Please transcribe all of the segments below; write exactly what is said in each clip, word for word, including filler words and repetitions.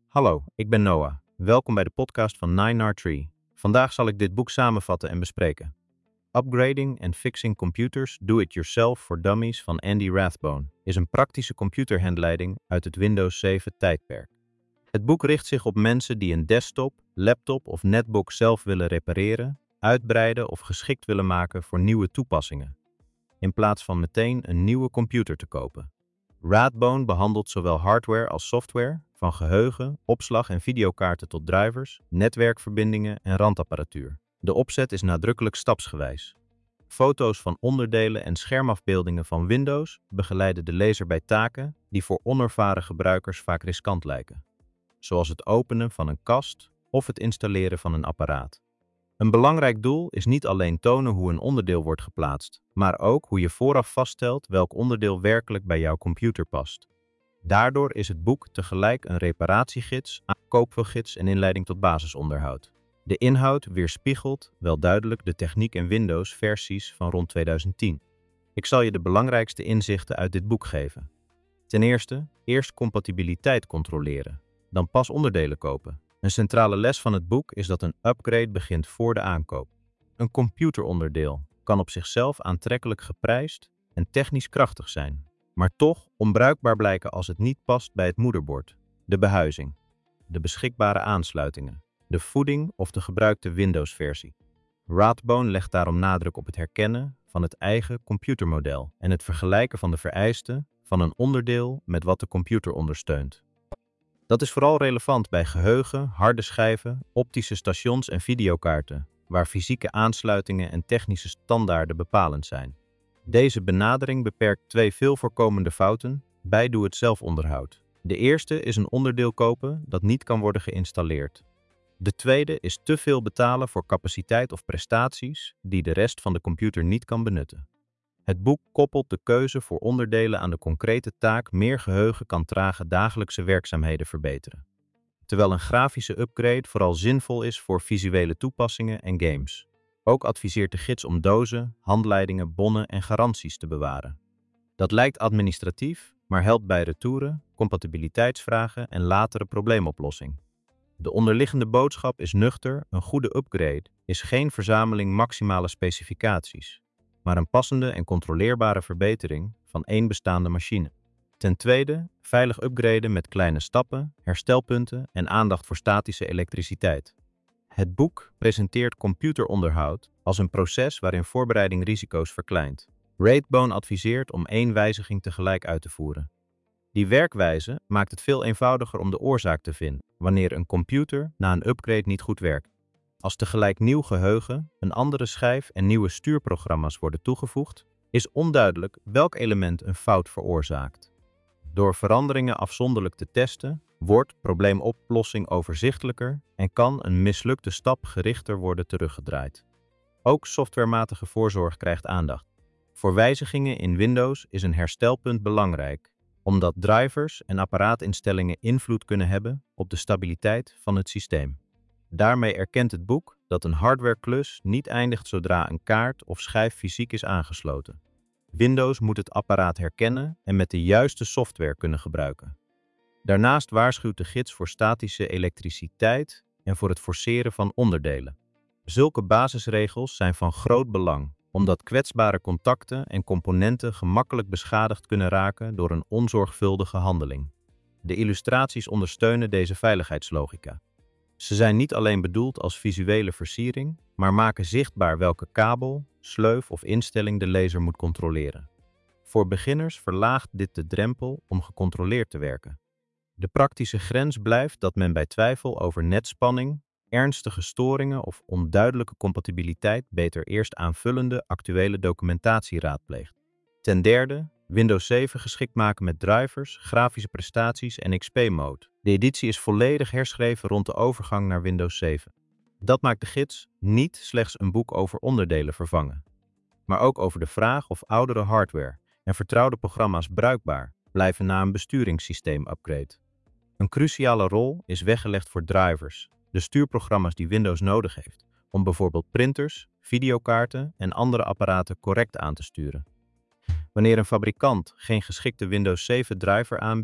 Hallo, ik ben Noah. Welkom bij de podcast van nine R Tree. Vandaag zal ik dit boek samenvatten en bespreken. Upgrading and Fixing Computers Do-It-Yourself for Dummies van Andy Rathbone is een praktische computerhandleiding uit het Windows zeven tijdperk. Het boek richt zich op mensen die een desktop, laptop of netbook zelf willen repareren, uitbreiden of geschikt willen maken voor nieuwe toepassingen, in plaats van meteen een nieuwe computer te kopen. Rathbone behandelt zowel hardware als software, van geheugen, opslag en videokaarten tot drivers, netwerkverbindingen en randapparatuur. De opzet is nadrukkelijk stapsgewijs. Foto's van onderdelen en schermafbeeldingen van Windows begeleiden de lezer bij taken die voor onervaren gebruikers vaak riskant lijken, zoals het openen van een kast of het installeren van een apparaat. Een belangrijk doel is niet alleen tonen hoe een onderdeel wordt geplaatst, maar ook hoe je vooraf vaststelt welk onderdeel werkelijk bij jouw computer past. Daardoor is het boek tegelijk een reparatiegids, aankoopgids en inleiding tot basisonderhoud. De inhoud weerspiegelt wel duidelijk de techniek en Windows-versies van rond tweeduizend tien. Ik zal je de belangrijkste inzichten uit dit boek geven. Ten eerste, eerst compatibiliteit controleren, dan pas onderdelen kopen. Een centrale les van het boek is dat een upgrade begint voor de aankoop. Een computeronderdeel kan op zichzelf aantrekkelijk geprijsd en technisch krachtig zijn, maar toch onbruikbaar blijken als het niet past bij het moederbord, de behuizing, de beschikbare aansluitingen, de voeding of de gebruikte Windows-versie. Rathbone legt daarom nadruk op het herkennen van het eigen computermodel en het vergelijken van de vereisten van een onderdeel met wat de computer ondersteunt. Dat is vooral relevant bij geheugen, harde schijven, optische stations en videokaarten, waar fysieke aansluitingen en technische standaarden bepalend zijn. Deze benadering beperkt twee veel voorkomende fouten bij doe-het-zelf-onderhoud. De eerste is een onderdeel kopen dat niet kan worden geïnstalleerd. De tweede is te veel betalen voor capaciteit of prestaties die de rest van de computer niet kan benutten. Het boek koppelt de keuze voor onderdelen aan de concrete taak meer geheugen kan tragen dagelijkse werkzaamheden verbeteren. Terwijl een grafische upgrade vooral zinvol is voor visuele toepassingen en games. Ook adviseert de gids om dozen, handleidingen, bonnen en garanties te bewaren. Dat lijkt administratief, maar helpt bij retouren, compatibiliteitsvragen en latere probleemoplossing. De onderliggende boodschap is nuchter: een goede upgrade is geen verzameling maximale specificaties, maar een passende en controleerbare verbetering van één bestaande machine. Ten tweede, veilig upgraden met kleine stappen, herstelpunten en aandacht voor statische elektriciteit. Het boek presenteert computeronderhoud als een proces waarin voorbereiding risico's verkleint. Rathbone adviseert om één wijziging tegelijk uit te voeren. Die werkwijze maakt het veel eenvoudiger om de oorzaak te vinden wanneer een computer na een upgrade niet goed werkt. Als tegelijk nieuw geheugen, een andere schijf en nieuwe stuurprogramma's worden toegevoegd, is onduidelijk welk element een fout veroorzaakt. Door veranderingen afzonderlijk te testen, wordt probleemoplossing overzichtelijker en kan een mislukte stap gerichter worden teruggedraaid. Ook softwarematige voorzorg krijgt aandacht. Voor wijzigingen in Windows is een herstelpunt belangrijk, omdat drivers en apparaatinstellingen invloed kunnen hebben op de stabiliteit van het systeem. Daarmee erkent het boek dat een hardwareklus niet eindigt zodra een kaart of schijf fysiek is aangesloten. Windows moet het apparaat herkennen en met de juiste software kunnen gebruiken. Daarnaast waarschuwt de gids voor statische elektriciteit en voor het forceren van onderdelen. Zulke basisregels zijn van groot belang, omdat kwetsbare contacten en componenten gemakkelijk beschadigd kunnen raken door een onzorgvuldige handeling. De illustraties ondersteunen deze veiligheidslogica. Ze zijn niet alleen bedoeld als visuele versiering, maar maken zichtbaar welke kabel, sleuf of instelling de lezer moet controleren. Voor beginners verlaagt dit de drempel om gecontroleerd te werken. De praktische grens blijft dat men bij twijfel over netspanning, ernstige storingen of onduidelijke compatibiliteit beter eerst aanvullende actuele documentatie raadpleegt. Ten derde, Windows zeven geschikt maken met drivers, grafische prestaties en X P-mode. De editie is volledig herschreven rond de overgang naar Windows zeven. Dat maakt de gids niet slechts een boek over onderdelen vervangen, maar ook over de vraag of oudere hardware en vertrouwde programma's bruikbaar blijven na een besturingssysteem-upgrade. Een cruciale rol is weggelegd voor drivers, de stuurprogramma's die Windows nodig heeft, om bijvoorbeeld printers, videokaarten en andere apparaten correct aan te sturen. Wanneer een fabrikant geen geschikte Windows zeven driver aanbiedt,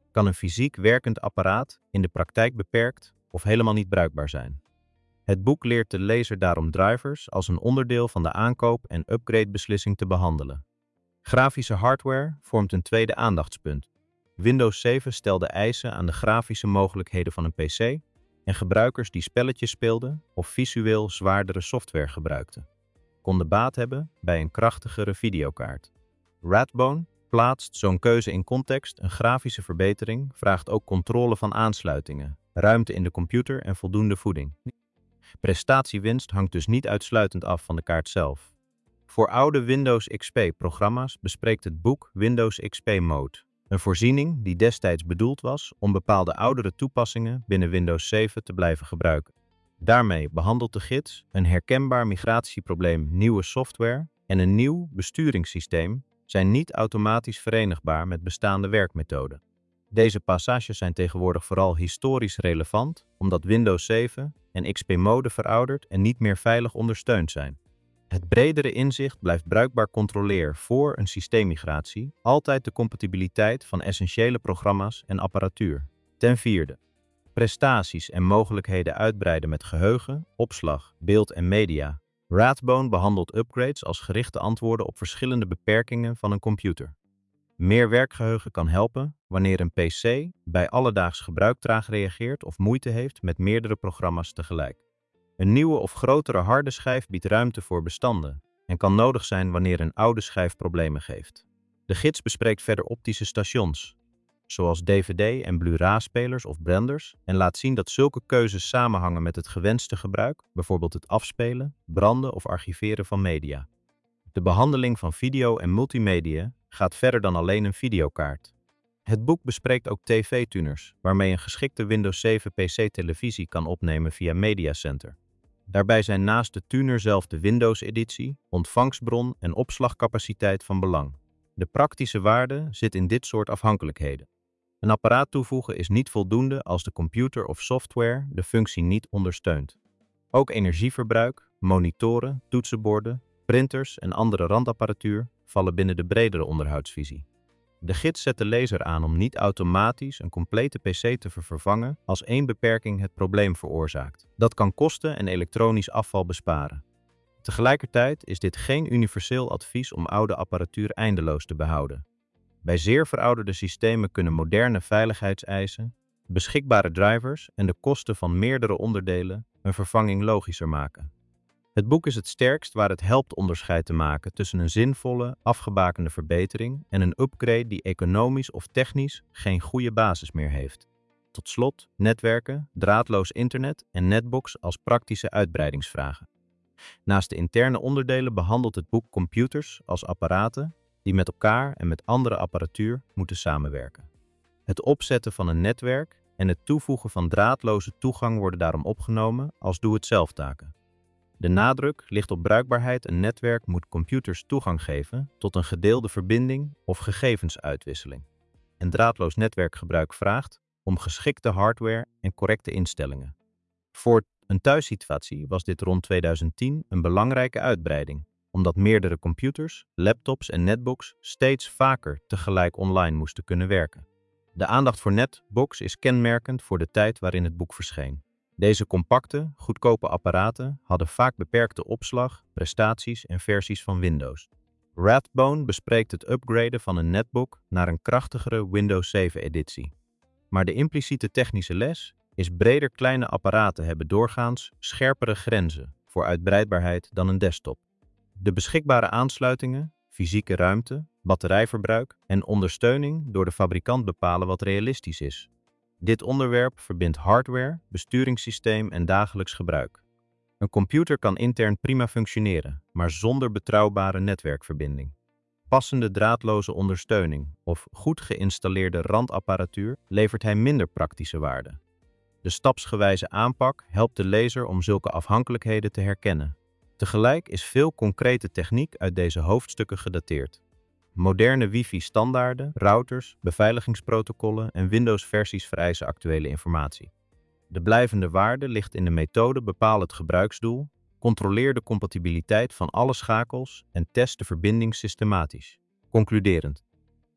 kan een fysiek werkend apparaat in de praktijk beperkt of helemaal niet bruikbaar zijn. Het boek leert de lezer daarom drivers als een onderdeel van de aankoop- en upgradebeslissing te behandelen. Grafische hardware vormt een tweede aandachtspunt. Windows zeven stelde eisen aan de grafische mogelijkheden van een P C en gebruikers die spelletjes speelden of visueel zwaardere software gebruikten konden baat hebben bij een krachtigere videokaart. Rathbone plaatst zo'n keuze in context. Een grafische verbetering vraagt ook controle van aansluitingen, ruimte in de computer en voldoende voeding. Prestatiewinst hangt dus niet uitsluitend af van de kaart zelf. Voor oude Windows X P-programma's bespreekt het boek Windows X P Mode, een voorziening die destijds bedoeld was om bepaalde oudere toepassingen binnen Windows zeven te blijven gebruiken. Daarmee behandelt de gids een herkenbaar migratieprobleem. Nieuwe software en een nieuw besturingssysteem zijn niet automatisch verenigbaar met bestaande werkmethoden. Deze passages zijn tegenwoordig vooral historisch relevant, omdat Windows zeven en X P Mode verouderd en niet meer veilig ondersteund zijn. Het bredere inzicht blijft bruikbaar. Controleer voor een systeemmigratie altijd de compatibiliteit van essentiële programma's en apparatuur. Ten vierde. Prestaties en mogelijkheden uitbreiden met geheugen, opslag, beeld en media. Rathbone behandelt upgrades als gerichte antwoorden op verschillende beperkingen van een computer. Meer werkgeheugen kan helpen wanneer een P C bij alledaags gebruik traag reageert of moeite heeft met meerdere programma's tegelijk. Een nieuwe of grotere harde schijf biedt ruimte voor bestanden en kan nodig zijn wanneer een oude schijf problemen geeft. De gids bespreekt verder optische stations, zoals D V D- en Blu-ray-spelers of blenders, en laat zien dat zulke keuzes samenhangen met het gewenste gebruik, bijvoorbeeld het afspelen, branden of archiveren van media. De behandeling van video en multimedia gaat verder dan alleen een videokaart. Het boek bespreekt ook T V-tuners, waarmee een geschikte Windows zeven P C-televisie kan opnemen via Media Center. Daarbij zijn naast de tuner zelf de Windows-editie, ontvangstbron en opslagcapaciteit van belang. De praktische waarde zit in dit soort afhankelijkheden. Een apparaat toevoegen is niet voldoende als de computer of software de functie niet ondersteunt. Ook energieverbruik, monitoren, toetsenborden, printers en andere randapparatuur vallen binnen de bredere onderhoudsvisie. De gids zet de lezer aan om niet automatisch een complete P C te vervangen als één beperking het probleem veroorzaakt. Dat kan kosten en elektronisch afval besparen. Tegelijkertijd is dit geen universeel advies om oude apparatuur eindeloos te behouden. Bij zeer verouderde systemen kunnen moderne veiligheidseisen, beschikbare drivers en de kosten van meerdere onderdelen een vervanging logischer maken. Het boek is het sterkst waar het helpt onderscheid te maken tussen een zinvolle, afgebakende verbetering en een upgrade die economisch of technisch geen goede basis meer heeft. Tot slot, netwerken, draadloos internet en netbox als praktische uitbreidingsvragen. Naast de interne onderdelen behandelt het boek computers als apparaten die met elkaar en met andere apparatuur moeten samenwerken. Het opzetten van een netwerk en het toevoegen van draadloze toegang worden daarom opgenomen als doe-het-zelf-taken. De nadruk ligt op bruikbaarheid. Een netwerk moet computers toegang geven tot een gedeelde verbinding of gegevensuitwisseling. En draadloos netwerkgebruik vraagt om geschikte hardware en correcte instellingen. Voor een thuissituatie was dit rond tweeduizend tien een belangrijke uitbreiding, omdat meerdere computers, laptops en netbooks steeds vaker tegelijk online moesten kunnen werken. De aandacht voor netbox is kenmerkend voor de tijd waarin het boek verscheen. Deze compacte, goedkope apparaten hadden vaak beperkte opslag, prestaties en versies van Windows. Rathbone bespreekt het upgraden van een netbook naar een krachtigere Windows zeven-editie. Maar de impliciete technische les is breder. Kleine apparaten hebben doorgaans scherpere grenzen voor uitbreidbaarheid dan een desktop. De beschikbare aansluitingen, fysieke ruimte, batterijverbruik en ondersteuning door de fabrikant bepalen wat realistisch is. Dit onderwerp verbindt hardware, besturingssysteem en dagelijks gebruik. Een computer kan intern prima functioneren, maar zonder betrouwbare netwerkverbinding. Passende draadloze ondersteuning of goed geïnstalleerde randapparatuur levert hij minder praktische waarde. De stapsgewijze aanpak helpt de lezer om zulke afhankelijkheden te herkennen. Tegelijk is veel concrete techniek uit deze hoofdstukken gedateerd. Moderne wifi-standaarden, routers, beveiligingsprotocollen en Windows-versies vereisen actuele informatie. De blijvende waarde ligt in de methode. Bepaal het gebruiksdoel, controleer de compatibiliteit van alle schakels en test de verbinding systematisch. Concluderend.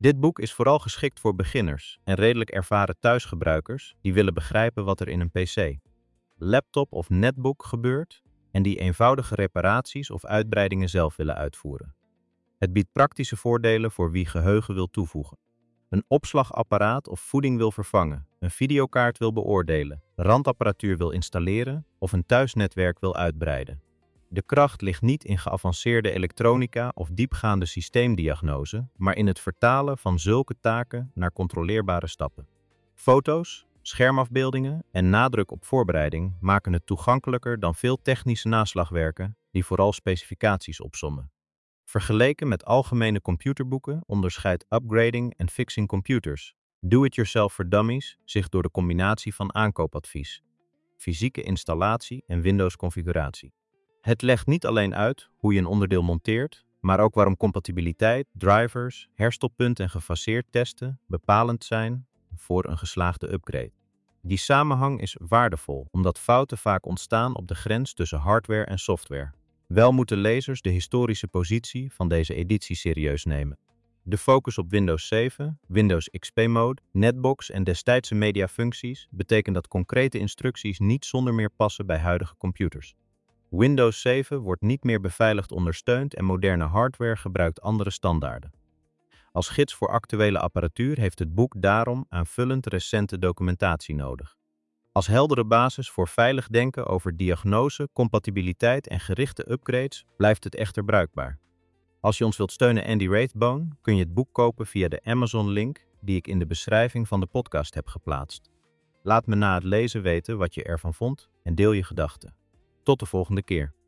Dit boek is vooral geschikt voor beginners en redelijk ervaren thuisgebruikers die willen begrijpen wat er in een P C, laptop of netbook gebeurt en die eenvoudige reparaties of uitbreidingen zelf willen uitvoeren. Het biedt praktische voordelen voor wie geheugen wil toevoegen, een opslagapparaat of voeding wil vervangen, een videokaart wil beoordelen, randapparatuur wil installeren of een thuisnetwerk wil uitbreiden. De kracht ligt niet in geavanceerde elektronica of diepgaande systeemdiagnose, maar in het vertalen van zulke taken naar controleerbare stappen. Foto's, schermafbeeldingen en nadruk op voorbereiding maken het toegankelijker dan veel technische naslagwerken die vooral specificaties opsommen. Vergeleken met algemene computerboeken onderscheidt Upgrading and Fixing Computers, Do-it-yourself for dummies, zich door de combinatie van aankoopadvies, fysieke installatie en Windows-configuratie. Het legt niet alleen uit hoe je een onderdeel monteert, maar ook waarom compatibiliteit, drivers, herstelpunten en gefaseerd testen bepalend zijn voor een geslaagde upgrade. Die samenhang is waardevol, omdat fouten vaak ontstaan op de grens tussen hardware en software. Wel moeten lezers de historische positie van deze editie serieus nemen. De focus op Windows zeven, Windows X P-mode, netbox en destijdse mediafuncties betekent dat concrete instructies niet zonder meer passen bij huidige computers. Windows zeven wordt niet meer beveiligd ondersteund en moderne hardware gebruikt andere standaarden. Als gids voor actuele apparatuur heeft het boek daarom aanvullend recente documentatie nodig. Als heldere basis voor veilig denken over diagnose, compatibiliteit en gerichte upgrades blijft het echter bruikbaar. Als je ons wilt steunen Andy Rathbone, kun je het boek kopen via de Amazon-link die ik in de beschrijving van de podcast heb geplaatst. Laat me na het lezen weten wat je ervan vond en deel je gedachten. Tot de volgende keer.